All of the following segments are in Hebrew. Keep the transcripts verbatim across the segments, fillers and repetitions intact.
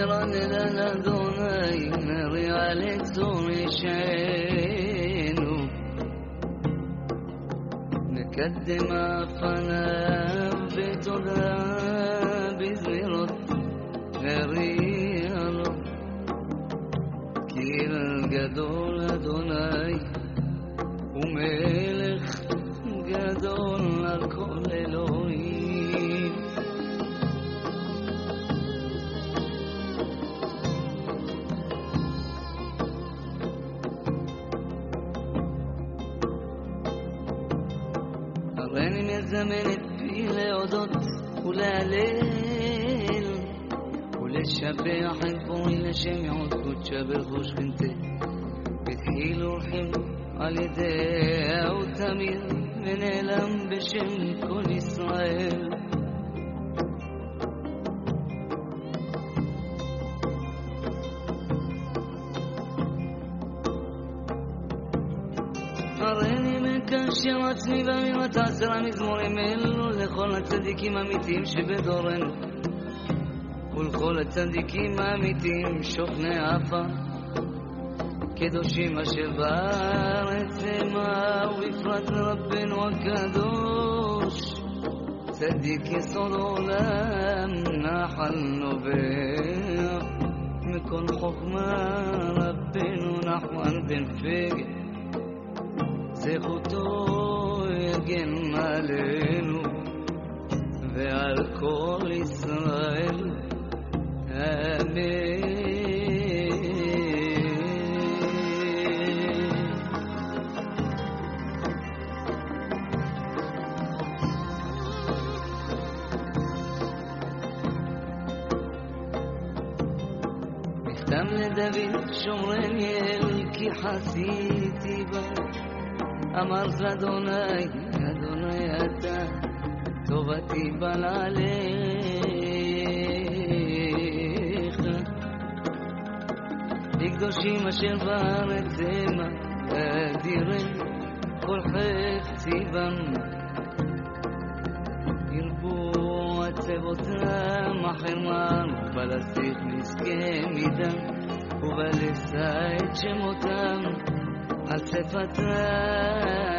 נרנן אדוני, נריע לצור ישענו, נקדם אפניו בתודה בזמירות, נריע לו, כי גדול אדוני ומלך גדול על כל אלוהים. הריני מזמן את פי להודות ולהלל ולשבח את בורי לשם יעוד קודשה ברכו שכנתה בתחיל ורחם על ידיה ותמיר ונעלם בשם כל ישראל. הריני מקשר עצמי באמירת עשרה מזמורים אלו לכל הצדיקים האמיתיים שבדורנו ולכל הצדיקים האמיתיים שוכני עפר קדושים אשר בארץ המה ובפרט לרבנו הקדוש צדיק יסוד עולם נחל נובע מכל חוכמה רבנו נחמן בן פגה זכותו יגן עלינו ועל כל ישראל אמן. מכתם לדוד שומרני אל כי חסיתי בה אמרת לאדוני אדוני אתה טובתי בלעליך לקדושים אשר בארץ המה אדירים כל חפצי בם ירבו עצבותם החרמן ובלסתיך מסכם מדם ובלסה את שמותם על שפתם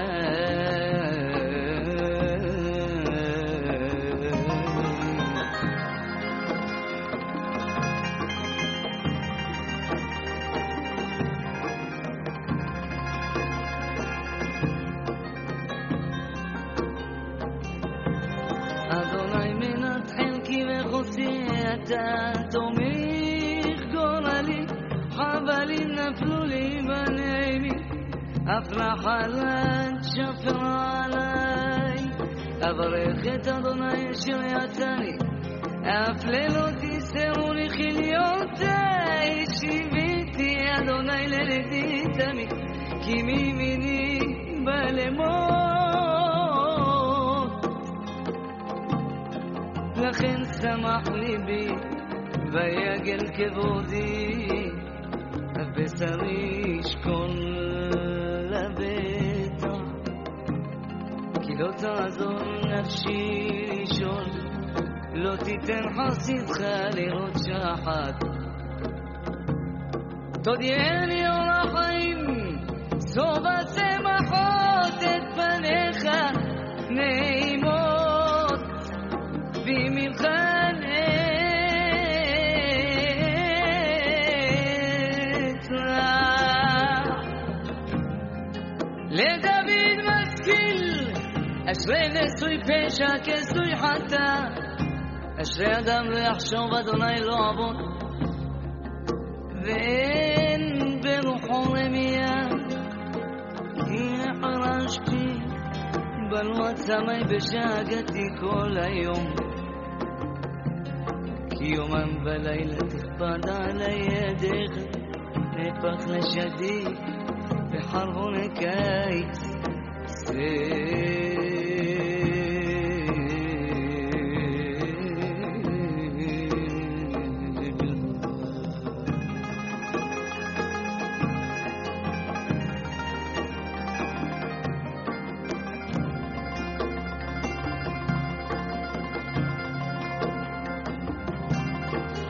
אדוני מנת חלקי וחוסי אתה תומך גורלי חבלים נפלו לי בנעימי אף נחלת שפר עליי אברך את אדוני אשר יצאני אף לילות יסרו לי חיליותי שיביתי אדוני ללדי תמי כי מימיני בא למות לכן שמח ליבי ויגל כבודי בשרי ישכון לביתו כי לא תעזור נפשי לישון לא תיתן חסידך לראות שחת תודיעני אור החיים סוף השמחות את פניך נעימות בימינך לדוד משכיל אשרי נשוי פשע כסוי חטא אשרי אדם לא יחשוב אדוני לא עבוד ואין ברוחו רמיה כי חרשתי בלוות סמי בשאגתי כל היום כי יומם ולילה תכפד עלי ידך נפח לשדי בחרבון קיץ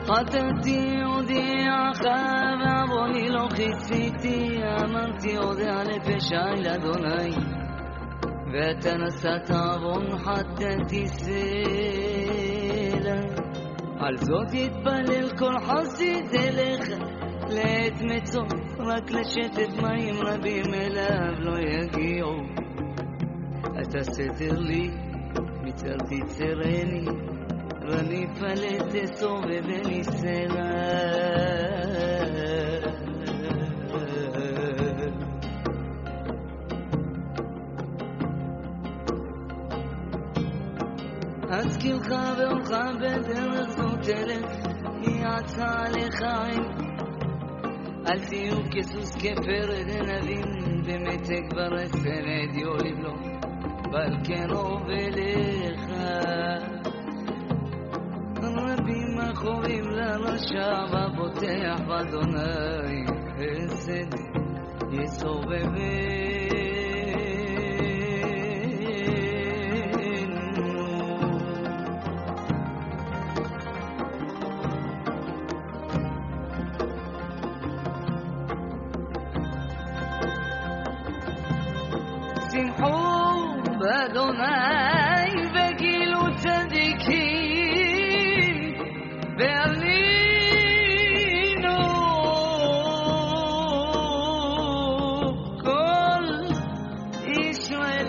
חטאתי הודיעך ועווני לא כיסיתי, אמרתי הודע לפשעי לאדוני, ואתה נשאת עוון חטאתי סלע. על זאת יתפלל כל חסיד אליך לעת מצוא, רק לשתת מים רבים אליו לא יגיעו. אתה סתר לי מצר תצרני, ואני פלט תסובבני סלע. אזכירך ואורך בדרך זו תלך, יעצה עליך עין. אל תהיו כסוס כפרד נבין, במתק ברסן הדיו לבלום, בל כן הובלך. רבים החורים לרשע, ובוטח באדוני חסד יסובבנו. שמחו באדוני וגילו צדיקים, והלינו כל ישראל.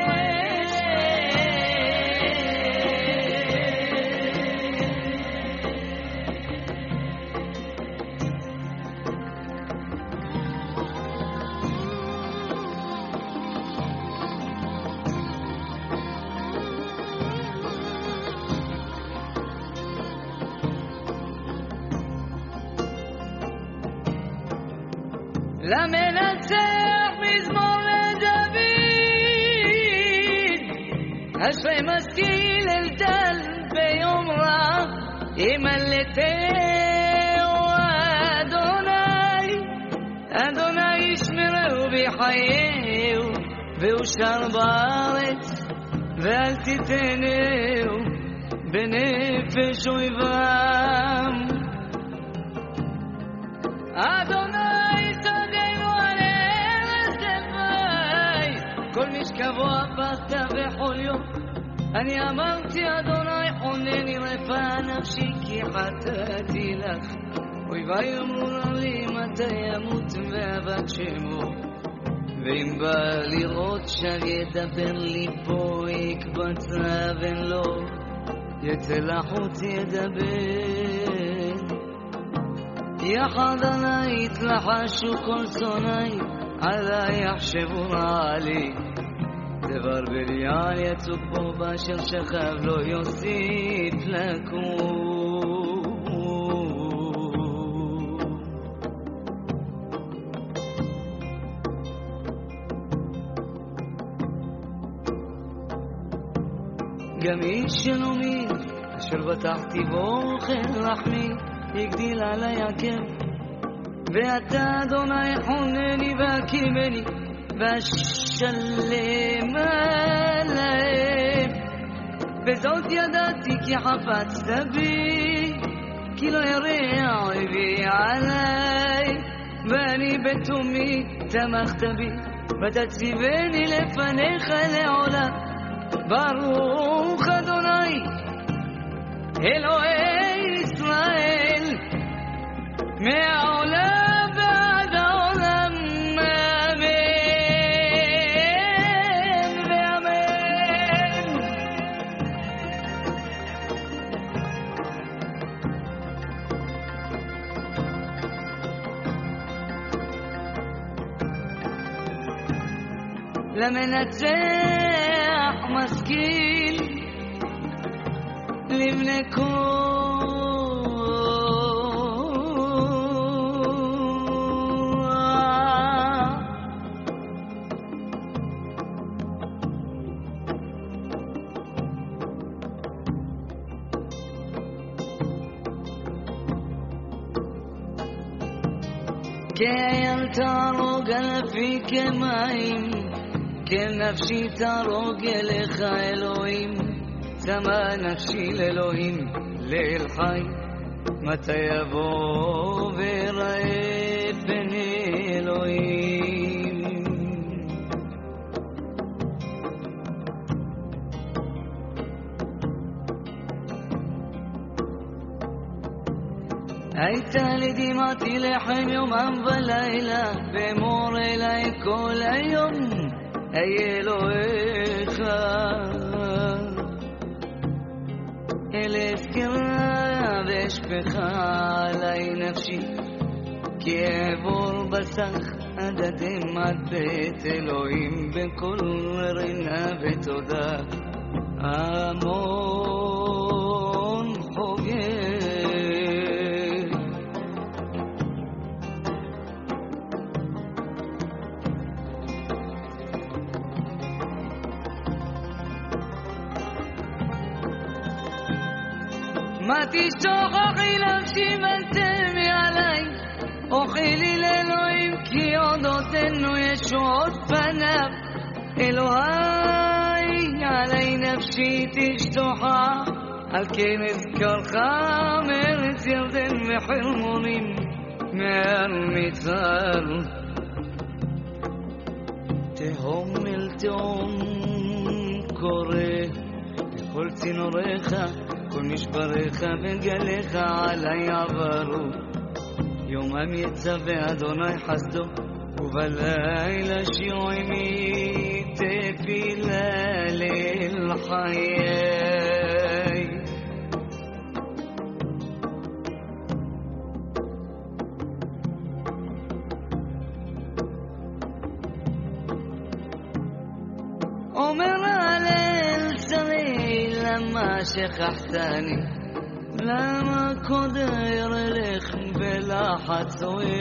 למנצח מזמור לדוד, אשרי משכיל אל דל ביום רע, ימלטהו אדוני. אדוני ישמרהו ויחייהו, ואושר בארץ, ואל תיתנהו בנפש אויבם. אדוני כל משכבו הפכת בכל יום. אני אמרתי אדוני חונני רפא נפשי, כי חטאתי לך. אויבי אמרו לי מתי ימות ואבד שמו, ואם בא לראות שב ידבר ליבו, יקבץ אבן לו יצא לחוץ ידבר. יחד עלי יתלחשו כל שונאי, עלי יחשבו רע לי. דבר בליעל יצוק בו באשר שכב, לא יוסיף לקום. גם איש שלומי אשר בטחתי בו כן רחמי, יגדיל עלי עקב. ואתה אדוני חונני והקימני, ואשלם עליהם. בזאת ידעתי כי חפצת בי, כי לא ירע אויבי עלי. ואני בתומי תמכת בי, ותציבני לפניך לעולם. ברוך אדוני אלוהי ישראל, מהעולם ועד העולם. אמן ואמן. למנצח משכיל לבני כאייל תרוג אלפי כמים, כנפשי תרוג אליך אלוהים. צמא נפשי לאלוהים לאל חי, מתי יבוא ויראה פני אלוהים. הייתה לי דמעתי לחם יומם ולילה, ואמור אליי כל היום אהיה אלוהיך. אלף קרא ואשפכה עלי נפשי, כי אעבור בסך עד אדמת בית אלוהים, בכל רינה ותודה המון חוגג. מה תשתוכחי נפשי ותמי עליי, אוכלי לאלוהים כי עודותינו ישועות פניו. אלוהי עלי נפשי תשתוכח, על כן אזכרך מארץ ירדן וחרמונים מעל מצר. תהום אל תהום קורא כל צינוריך, כל משבריך וגליך עלי עברו. יומם יצווה אדוני חסדו, ובלילה שיועמי תפילה ליל חיי. אומר הלל שרי למה שכחתני, למה קודר לך בלחץ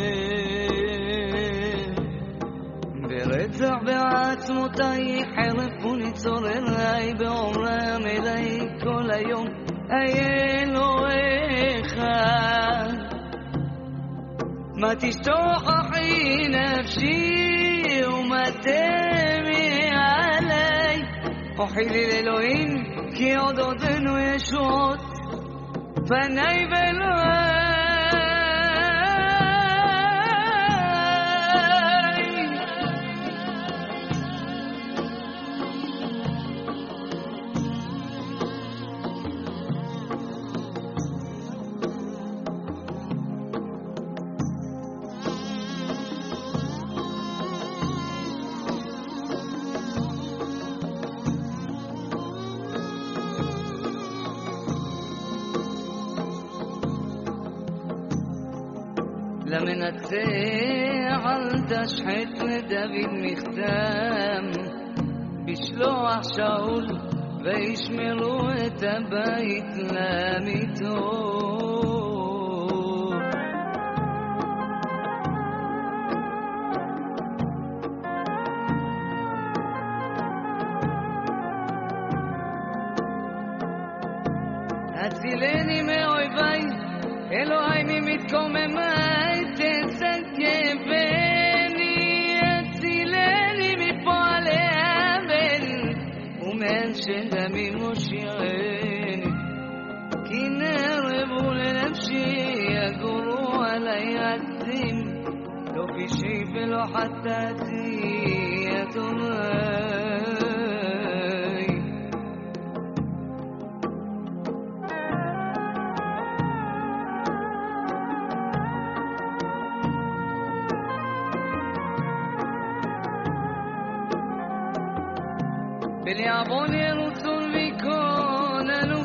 אוהב, ברצח בעצמותי חרף וניצור אליי, באומרם אליי כל היום אהיה אלוהיך. מה תשתוכחי נפשי ומה תמי עלי, אוכלי לאלוהים כי עוד עודנו ישועות פני ואלוהי. למנצח אל תשחט לדוד מכתם, בשלוח שאול וישמרו את הבית למיתו. הצילני מאויביי, אלוהי ממתקוממיי תסכבני, הצילני מפועלי האבל ומאנשי דמים מושיעני, כי נרבו לנפשי יגורו עלי עצים, לא פשעי ולא חטאתי אדוני. בליעבון ירוצון ויקוננו,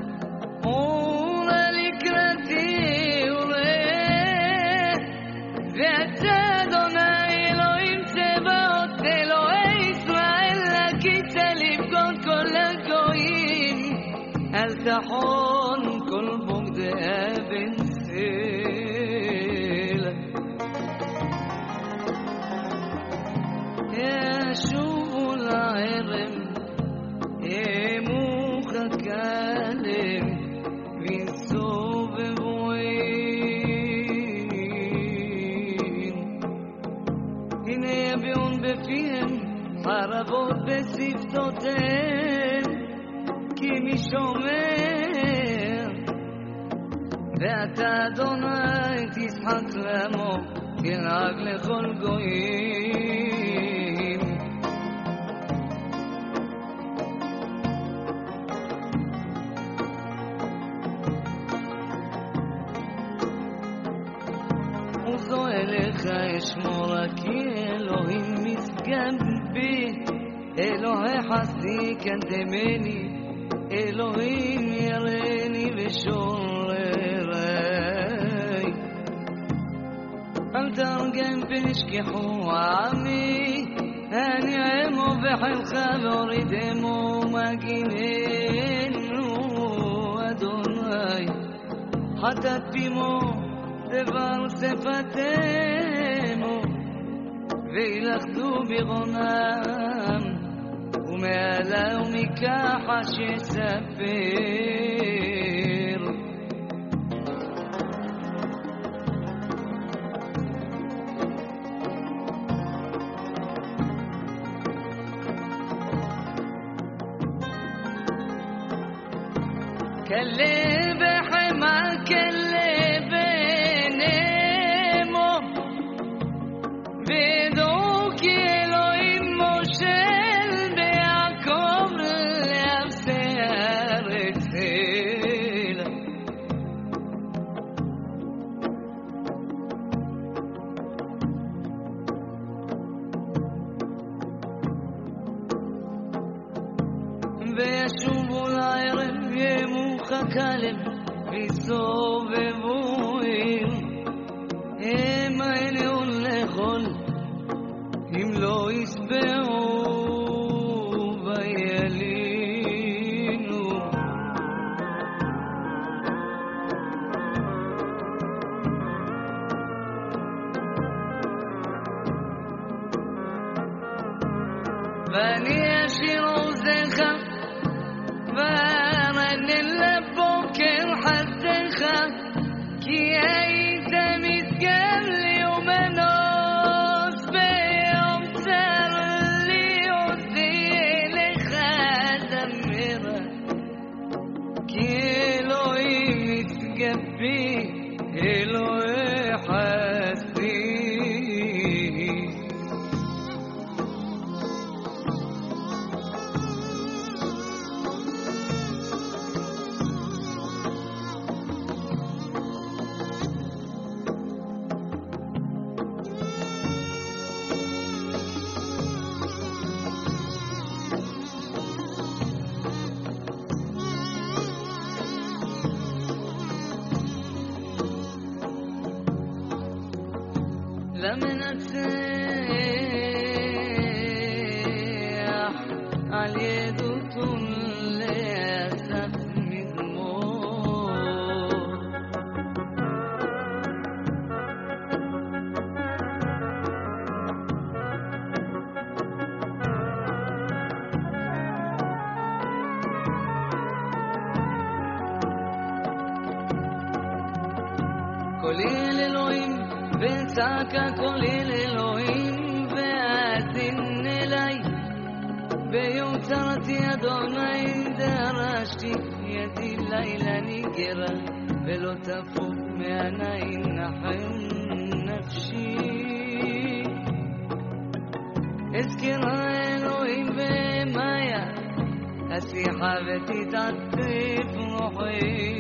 אורה לקראתי וראה, ואתה אדוני אלוהים צבאות, אלוהי ישראל, לקית לבגוד כל הגויים, אל תחון כל בוגדי אבן סלע. ישובו לערב ימוך הכלם ויסובבוין, הנה יביאון בפיהם חרבות בשפתותיהם, כי מי שומר ואתה אדוני תשחק לעמו, תנהג לכל גויים. וזו אליך אשמור, כי אלוהים משגב בי, אלוהי חסדי קדמני, אלוהים ירני ושוררי. אל תרגם פנשכחו עמי, אני עמו בחלך והורידמו מגיננו אדוני. חטאת פימו דבר שפתנו, וילכדו בגרונם, ומעלה ומכחה שספר. כלב חמה כלב נמו, ודעו כי אלוהים מושל ביעקב לאבשר את סלע. וישובו לערב ימוך כלב ויסובבו עיר, הם עיניון לאכול אם לא ישבעו וילינו. ואני אשיר עוזך וארנן לבוקר חסדך, כי היית משגב לי ומנוס ביום צר לי, עוזי אליך זמרה, כי אלוהים משגב בי, אלוהי חסדי. למנצח על ידותון לאסף מזמור, קולי אל אלוהים וצעקה קולי לאלוהים ואזין אליי. ביום צרתי אדוני דרשתי, ידי לילה נגרה ולא תפוק מעיני נחם נפשי. אזכרה אלוהים ומאיה, השיחה ותתעטף רוחי.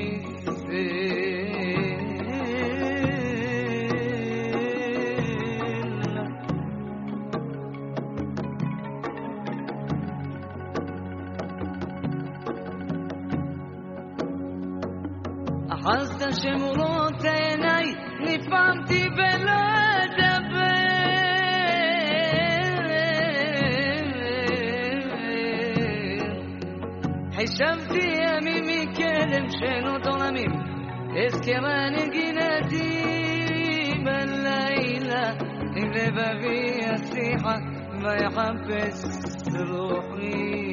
אחזת שמורות עיניי, נפעמתי ולא אדבר. חשבתי ימים מקדם שנות עולמים, אזכרה נגינתי בלילה, עם לבבי השיחה ויחפש רוחי.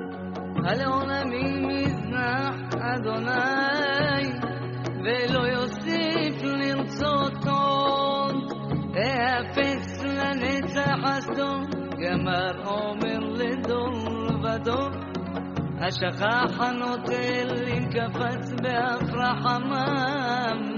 על עולמי מזנח אדוני, ולא יוסף לבדו, השכח הנוטל אם קפץ בהפרח עמם.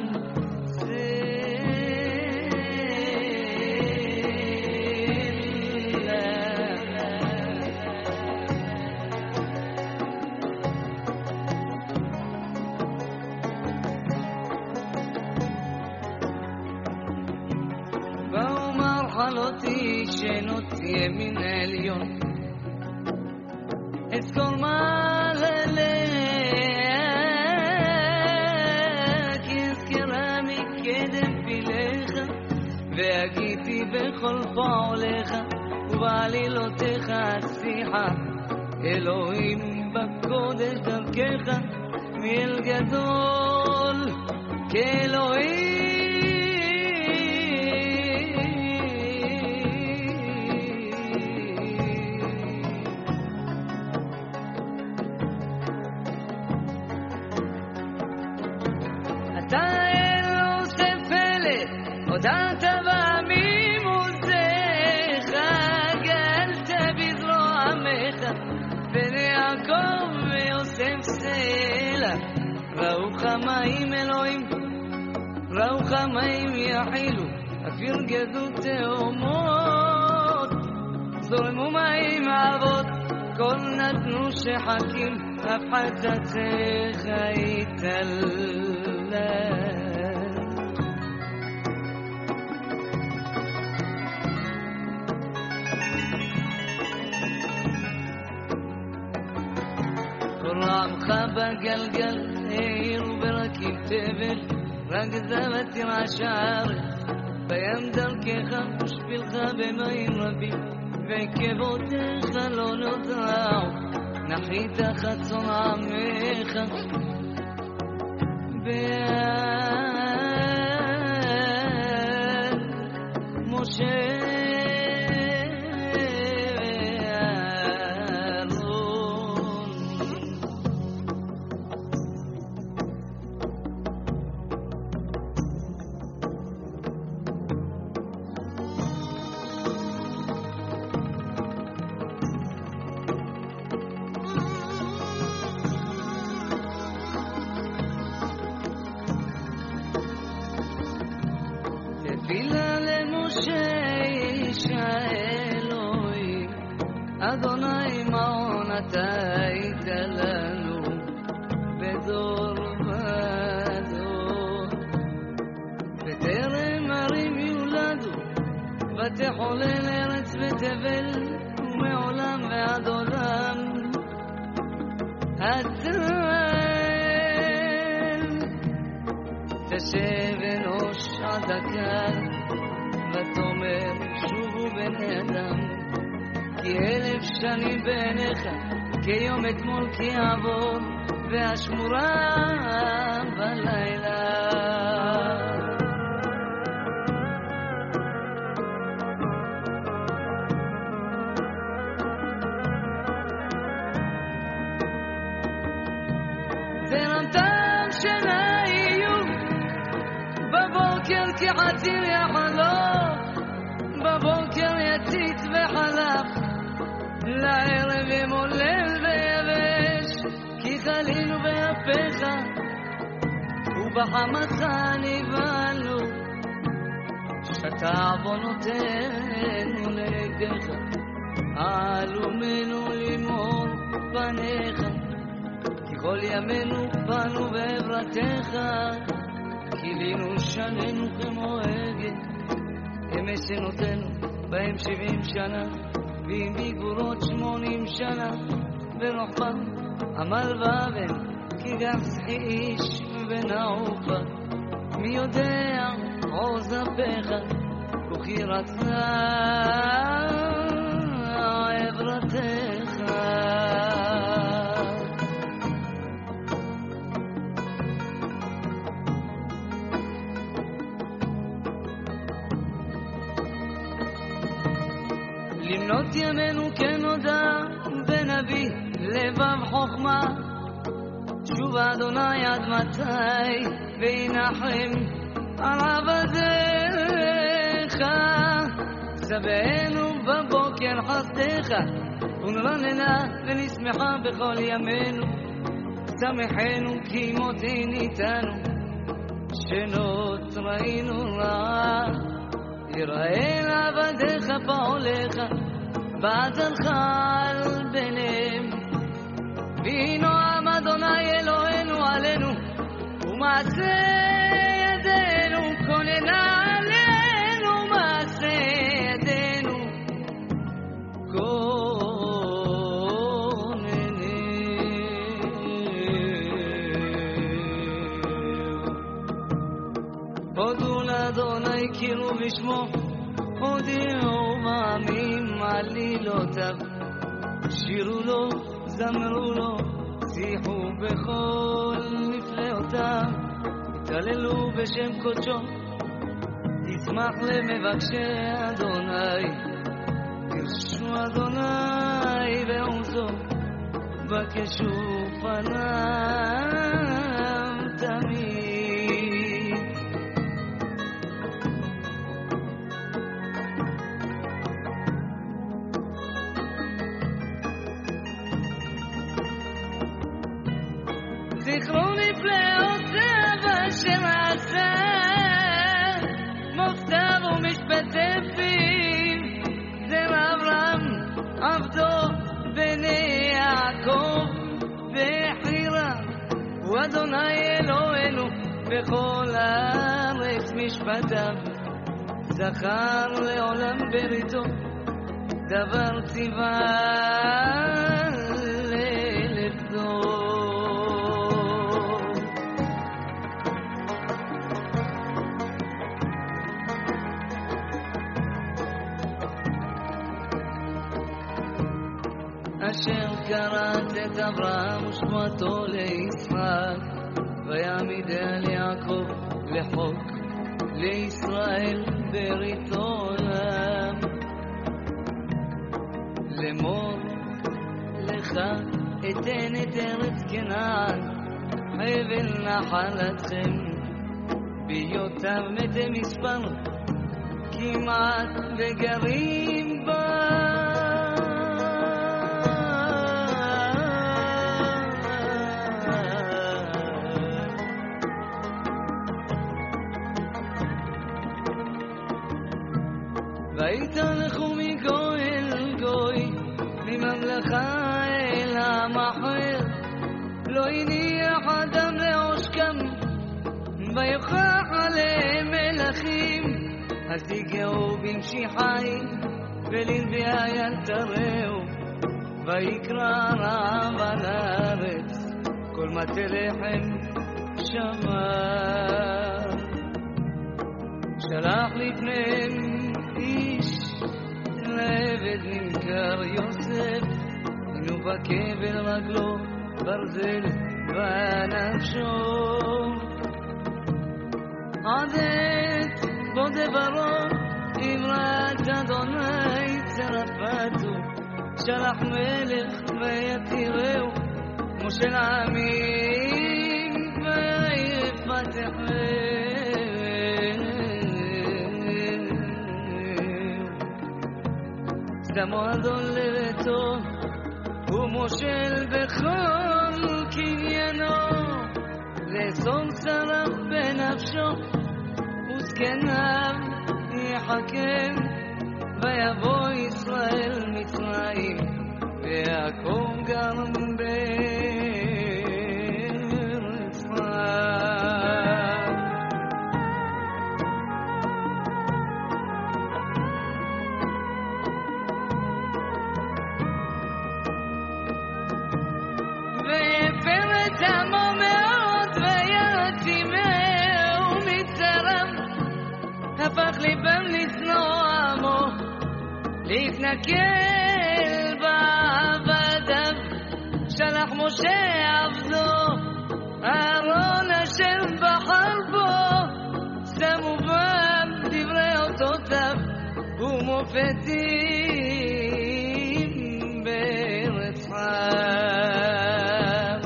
חלותי שנות ימין עליון אזכור מעללה כי אזכרה מקדם פילך והגיתי בכל פעולך ובעלילותיך שיחה אלוהים בקודש דרכך מיל גדול כאלוהים הודעת בעמימותך, גלת בזרוע עמך, בני יעקב ויוסף סלע. ראו חמאים אלוהים, ראו חמאים יחילו, אף ירגזו תאומות. זורמו מים אבות, כל נתנו שחקים, אף חצצך יתעלה. רעמך בגלגל, עיר וברקים תבל, רק זבת ירעש הארץ, בים דרכך ושפילך במים רבים, ועקבותיך לא נודעו, נחית חצון עמך, ביד משה תפילה למשה איש האלוהים, אדוני מעון אתה היית לנו בדור ודור. בטרם ערים יולדו, ותחולל ארץ ותבל, ומעולם ועד עולם. אתה תשב אנוש עד הקל, ותאמר שובו בני אדם, כי אלף שנים בעיניך כיום אתמול כי עבור, והשמורה בלילה. זרמתם שנה בבוקר כעתיר יחלוף, בבוקר יציץ וחלף, לערב ימולל ויבש, כי חלינו ביפיך, ובחמתך נבהלנו, שתה עוונותינו נגדך, עלומנו למור פניך, כי כל ימינו פנו בעברתך, גילינו שנינו כמו עגל, ימי שנותינו בהם שבעים שנה, ועם בגבורות שמונים שנה, ברוחבם עמל ואבן, כי גם שחי איש ונעופה, מי יודע עוז אפיך, כוחי רצה עברתך. למנות ימינו כנודע בנביא לבב חוכמה, שוב אדוני עד מתי וינחם על עבדיך, צבאנו בבוקר חסדך ונרננה ונשמחה בכל ימינו, שמחנו כי מותן איתנו, שנות ראינו רע. יראה לעבדיך פעוליך, בעדלך על ביניהם. ויהי נועם אדוני אלוהינו עלינו, ומעשה ידינו כוננה עלינו, מעשה ידינו כוננה. הודו לאדוני קראו בשמו, הודיעו מעמים עלילותיו, שירו לו זמרו לו, שיחו בכל נפלאותיו, התהללו בשם קודשו, ישמח למבקשי אדוני, קרשו אדוני ועוזו, בקשו פניו תמיד. זכרו נפלאותיו אשר עשה, מופתיו ומשפטי פיו, זרע אברהם עבדו בני יעקב בחירה. הוא אדוני אלוהינו בכל הארץ משפטיו, זכר לעולם בריתו, דבר ציווה ללכתו. אשר קראת את אברהם ושמתו ליצחק, ויעמיד על יעקב לחוק, לישראל ברית עולם. לאמור לך אתן את ארץ כנען, חבל נחלתכם, בהיותם מתי מספר, כמעט וגרים בה. ויתהלכו מגוי אל גוי, מממלכה אל עם אחר, לא הניח אדם לעושקם, ויוכח עליהם מלכים, אז יגעו במשיחי ולנביאי ילתרעו, ויקרא רעב על הארץ, כל מטה לחם שמע. שלח לפניהם איש לעבד נמכר יוסף, הנו בקבל רגלו ברזל בנפשו, עדת בו דברו אמרת אדוני צרפתו, שלח מלך ויתירהו מושל עמים ויפתח שמו אדון לביתו ומושל בכל קניינו, לאסור צרף בנפשו וזקניו יחכם, ויבוא ישראל מצרים ויעקב גם בארץ מצרים. ויפר את עמו מאוד וירתימהו מצרם, הפך ליבם לשנוא עמו, להתנכל בעבדיו. שלח משה עבדו, אהרון אשר בחר בו, שמו בם דברי אותותיו ומופתים בארץ חם.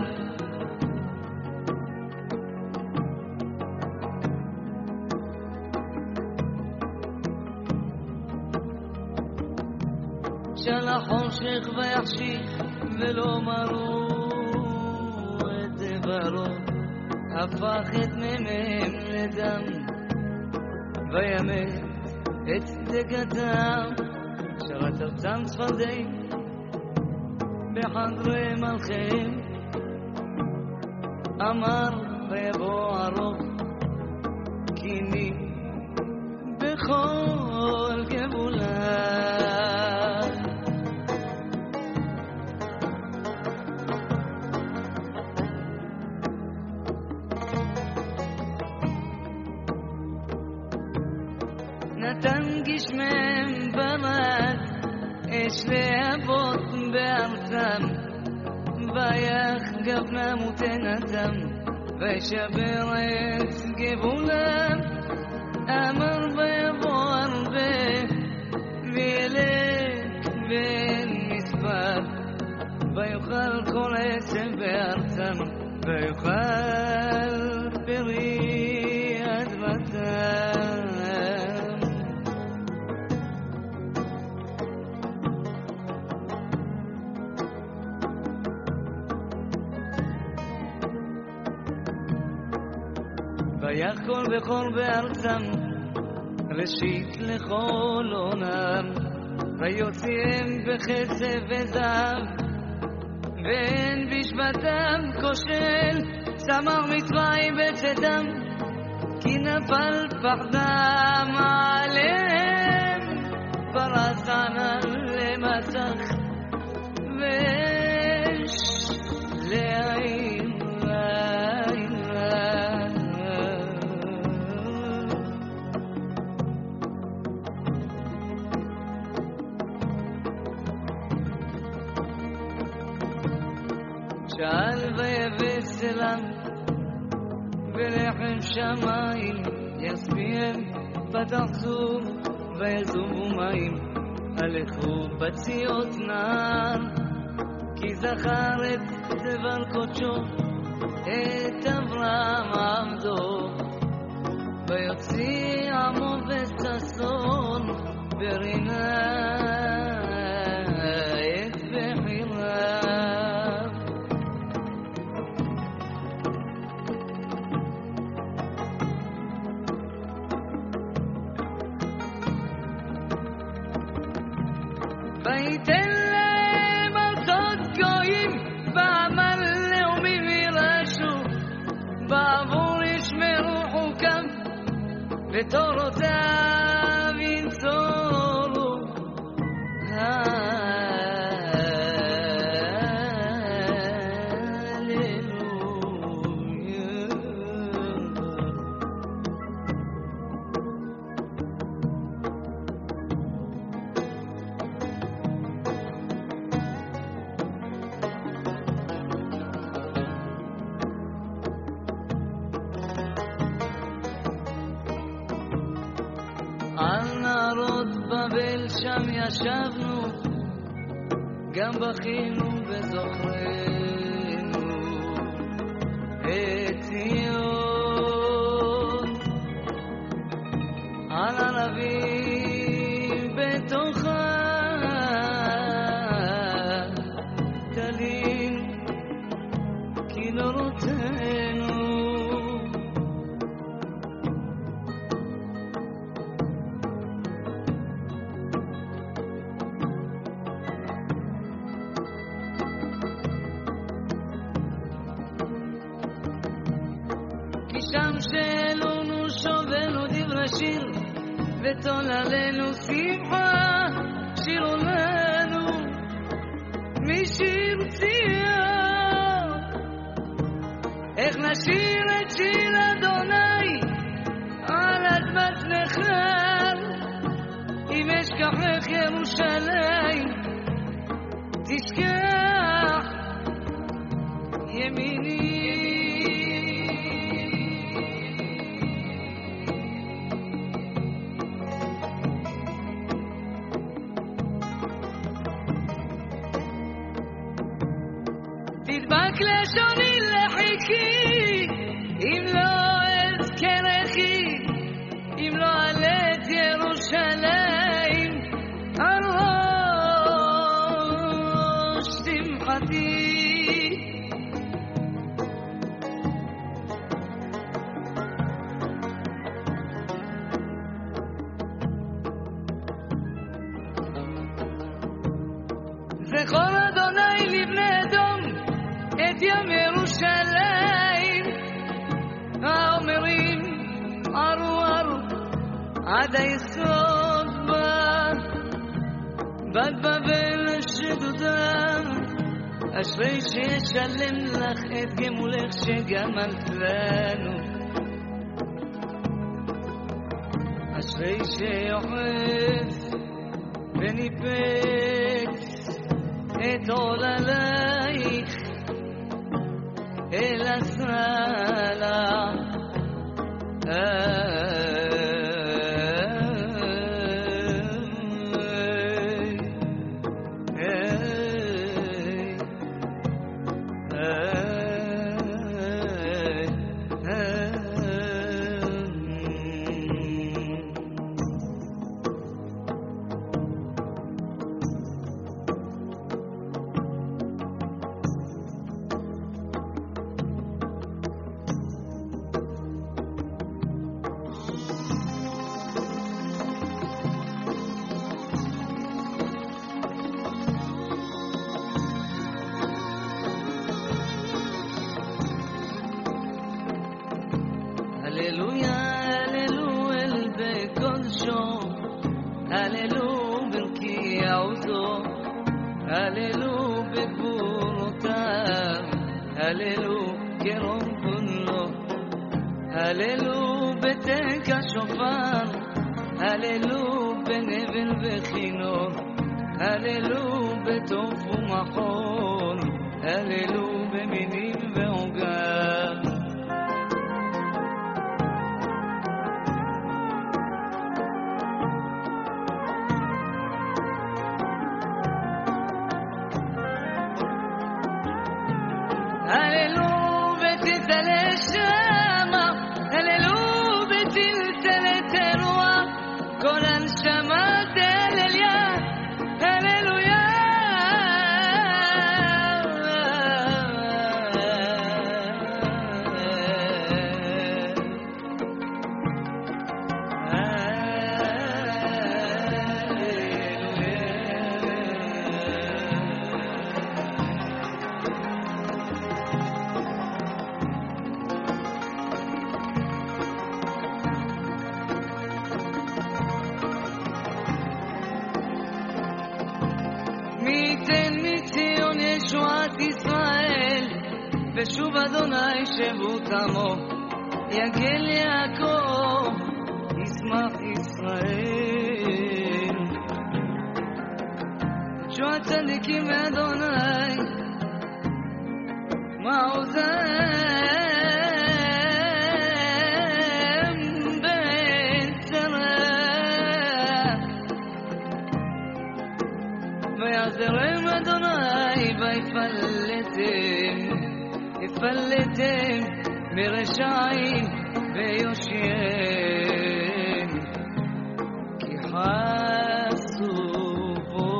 שלח חושך חושך ויחשיך ולא מרו את דברו, הפך את מהם לדם וימת את צדקתם, שרת ארצם צפרדעים בחדרי מלכיהם. אמר ויבוא הרוב קיני בכל גבולה. נתן גשמם ברד אש להבות בארצם, ויח גפנם ותנתם וישבר את גבולם. אמר ויבוא הרבה וילך ואין מספר, ויאכל כל עצם בארצם ויאכל פרי אדמתם. ויח כל בכל בארצם ראשית לכל עונם, ויוציאם בחסד וזהב ואין בשבתם כושל. שמר מצרים בצאתם כי נפל פחדם עליהם, פרס ענן למצח ואש לעין לעין. שאל ויבש אליו ולחם שמיים יספיהם, פתח צור ויזובו מים, הלכו בציעות נהר, כי זכר את דבר קודשו את אברהם עבדו. ויוציא עמו וששון ורינה את בחיריו. ויתן להם ארצות גויים, בעמל לאומים ירשו, בעבור ישמרו חוקיו ותורותיו ינצורו. על נהרות בבל שם ישבנו, גם בכינו וזוכרנו את ציון. על ערבים בתוכה תלין כינורותינו. שם שאלונו שובנו דברי שיר, ותול עלינו שמחה, שירו לנו משיר ציון. איך נשיר את שיר אדוני על אדמת נכר, אם אשכחך ירושלים תשכח ימיני. תדבק לשוני לחיקי, אם לא אזכרכי, אם לא עלה את ירושלים על ראש עד היסוד בה בת בבל שדודם אשרי שישלם לך את גמולך שגמלת לנו אשרי שיוחד וניפץ את עוללייך אל הסלע ושוב אדוני שבות עמו יגל יעקב ישמח ישראל שוע צדיקים ואדוני מעוזם בצרה ויעזרם אדוני ויפלטם יפלטם מרשעים ויושיים כי חסו בו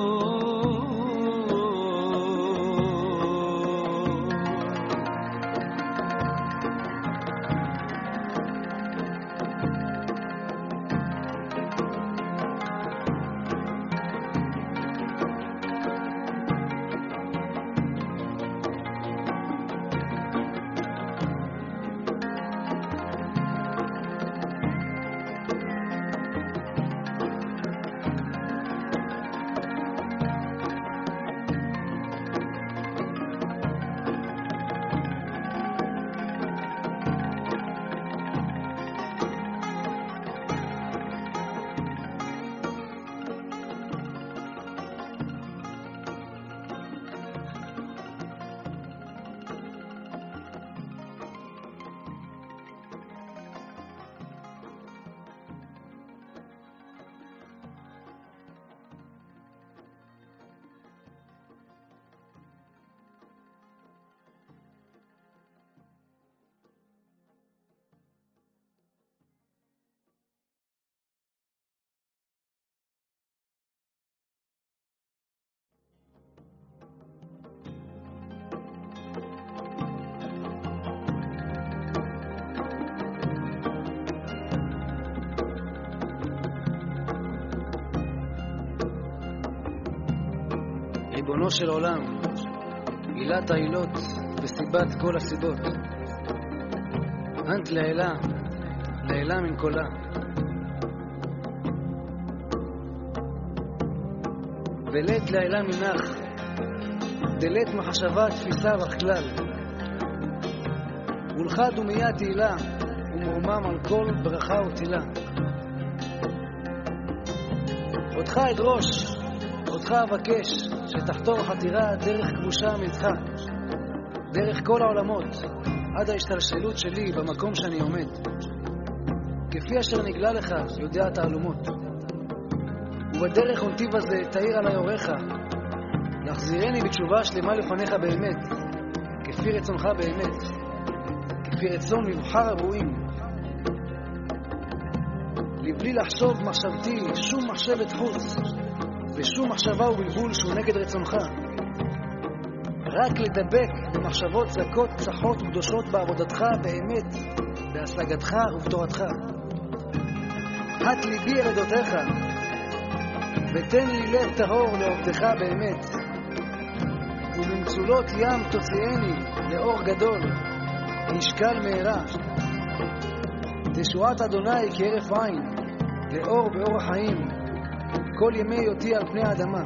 ריבונו של עולם, עילת העילות וסיבת כל הסיבות, אנט לעילה, לעילה מן קולה, ולית לילה מנח, דלית מחשבה תפיסה וכלל, ולך דומיה תהילה, ומרומם על כל ברכה ותהילה. אותך אדרוש, אותך אבקש, שתחתור חתירה דרך כבושה ממך, דרך כל העולמות, עד ההשתלשלות שלי במקום שאני עומד. כפי אשר נגלה לך, יודע תעלומות. ובדרך ונתיב הזה תאיר עלי אורך, להחזירני בתשובה שלמה לפניך באמת, כפי רצונך באמת, כפי רצון מבחר הרועים. לבלי לחשוב מחשבתי שום מחשבת חוץ, ושום מחשבה ובלבול שהוא נגד רצונך. רק לדבק במחשבות צקות, צחות וקדושות בעבודתך באמת, בהשגתך ובתורתך. הט ליבי אל עדותיך, ותן לי לב טהור לעובדך באמת, וממצולות ים תוציאני לאור גדול, נשקל מהרה. תשועת אדוני כהרף עין, לאור באור החיים, כל ימי היותי על פני האדמה.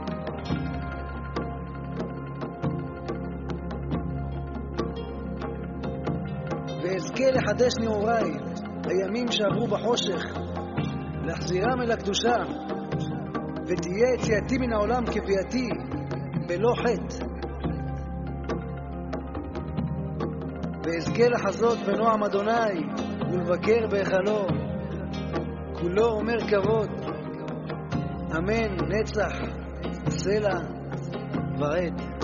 ואזכה לחדש נעוריי, הימים שעברו בחושך, להחזירם אל הקדושה, ותהיה יציאתי מן העולם כביאתי, בלא חטא. ואזכה לחזות בנועם אדוני, ולבקר בהיכלו, כולו אומר כבוד, אמן, נצח, סלע, ורד.